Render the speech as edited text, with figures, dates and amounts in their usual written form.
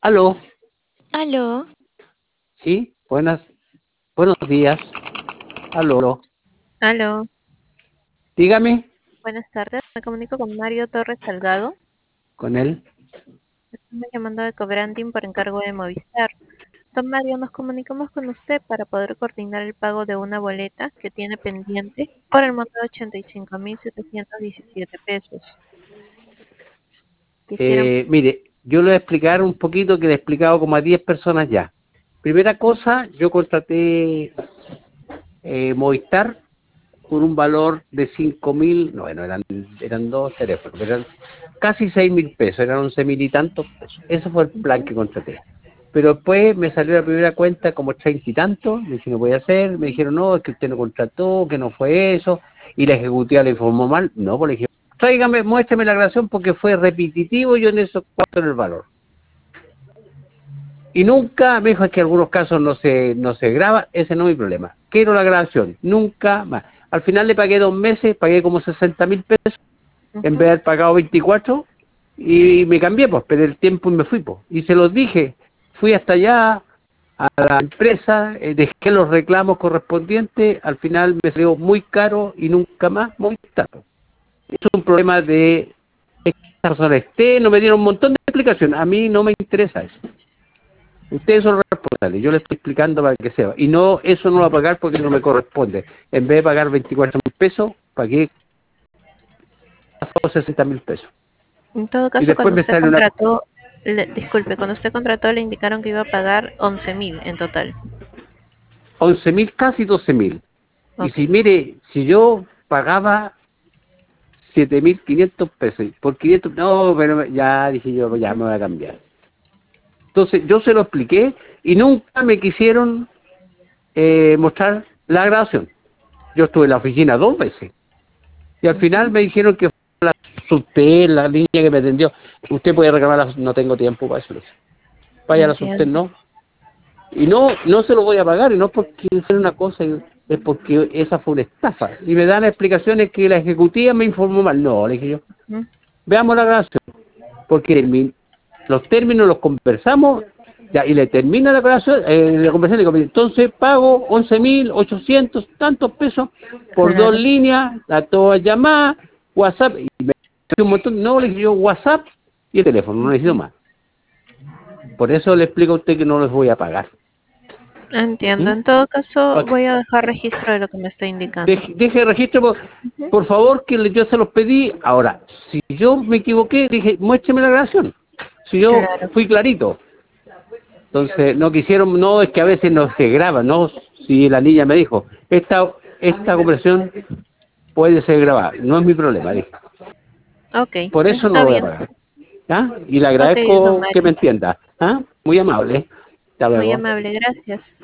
Aló, Aló, sí, buenos días. Aló, aló, dígame buenas tardes. Me comunico con Mario Torres Salgado. con él. Estamos llamando de Cobranting por encargo de Movistar. Don Mario, nos comunicamos con usted para poder coordinar el pago de una boleta que tiene pendiente por el monto de 85.717 pesos. Quisieran. Mire, yo le voy a explicar un poquito que le he explicado como a 10 personas ya. Primera cosa, yo contraté Movistar por un valor de 5.000, no, bueno, eran dos teléfonos, eran casi 6.000 pesos, eran 11.000 y tantos pesos. Ese fue el plan que contraté. Pero después me salió la primera cuenta como 30 y tantos, le dije, no voy a hacer, me dijeron, no, es que usted no contrató, que no fue eso, y la ejecutiva le informó mal. No, pues le dije, tráigame, muéstrame la grabación porque fue repetitivo, yo en eso cuarto en el valor. Y nunca, me dijo, es que en algunos casos no se graba, ese no es mi problema. Quiero la grabación, nunca más. Al final le pagué 2 meses, pagué como 60.000 pesos, en vez Ujú. de haber pagado 24, y me cambié, pues, pero el tiempo y me fui, pues. Y se los dije, fui hasta allá, a la empresa, dejé los reclamos correspondientes, al final me salió muy caro y nunca más Movistar. Es un problema de esta persona no me dieron un montón de explicaciones, a mí no me interesa eso. Ustedes son los responsables, yo les estoy explicando para que sepa. Y no, eso no lo va a pagar porque no me corresponde. En vez de pagar 24.000 pesos, pagué 60.000 pesos. En todo Y caso, después cuando me usted sale una contrató, disculpe, cuando usted contrató le indicaron que iba a pagar 11.000 en total. 11.000, casi 12.000. Y Ok. si mire, si yo pagaba 7.500 pesos, por 500, no, pero ya dije yo, ya me voy a cambiar. Entonces yo se lo expliqué y nunca me quisieron mostrar la grabación. Yo estuve en la oficina 2 veces y al final Ujú. me dijeron que fue la niña que me atendió. Usted puede reclamar, no tengo tiempo para eso. Vaya a la Subtel, Entiendo. no. Y no se lo voy a pagar, y no porque sea una cosa, es porque esa fue una estafa. Y me dan explicaciones que la ejecutiva me informó mal. No, le dije yo, Ujú. veamos la grabación, porque los términos los conversamos, ya, y le termina la conversación, y digo, entonces pago 11.800 tantos pesos por dos Claro. líneas, a todas llamadas, WhatsApp, y me un montón, no, le dije yo, WhatsApp y el teléfono, no necesito más. Por eso le explico a usted que no les voy a pagar. Entiendo. ¿Mm? En todo caso, Pa- voy a dejar registro de lo que me está indicando. Deje registro, Ujú. por favor, que yo se los pedí. Ahora, si yo me equivoqué, dije, muéstreme la grabación. Si yo Claro. fui clarito. Entonces, no quisieron, no, es que a veces no se graba, no, si la niña me dijo, esta conversación puede ser grabada, no es mi problema, dije. Ok, Por eso no está lo voy a bien. pagar. ¿Ah? Y le Ok, don agradezco que me Mario. entienda. ¿Ah? Muy amable. Hasta Muy luego. amable, gracias.